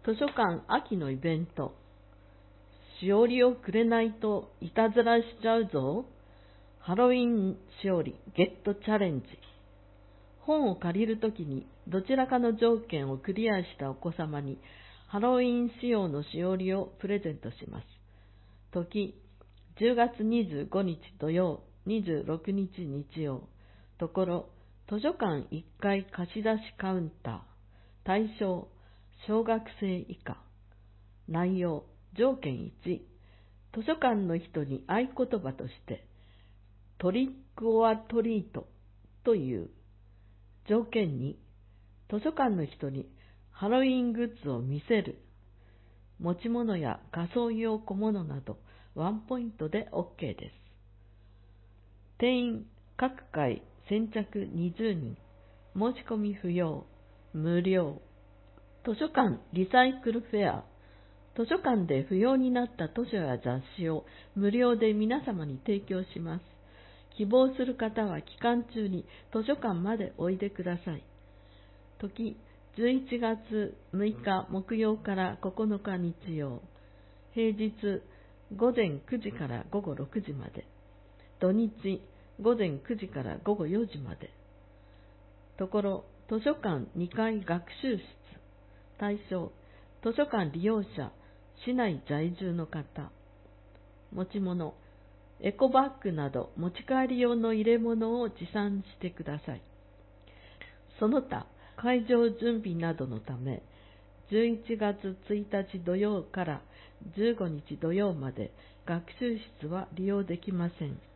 図書館秋のイベント。しおりをくれないといたずらしちゃうぞ。ハロウィンしおりゲットチャレンジ。本を借りるときにどちらかの条件をクリアしたお子様にハロウィン仕様のしおりをプレゼントします。時、10月25日土曜、26日日曜。ところ、図書館1階貸し出しカウンター。対象、小学生以下。内容、条件1。図書館の人に合言葉として、トリックオアトリートという。条件2。図書館の人にハロウィングッズを見せる。持ち物や仮装用小物などワンポイントで OK です。定員各回先着20人。申し込み不要。無料。図書館リサイクルフェア。図書館で不要になった図書や雑誌を無料で皆様に提供します。希望する方は期間中に図書館までおいでください。時、11月6日木曜から9日日曜。平日午前9時から午後6時まで。土日午前9時から午後4時まで。ところ、図書館2階学習室。対象、図書館利用者、市内在住の方。持ち物、エコバッグなど持ち帰り用の入れ物を持参してください。その他、会場準備などのため、11月1日土曜から15日土曜まで学習室は利用できません。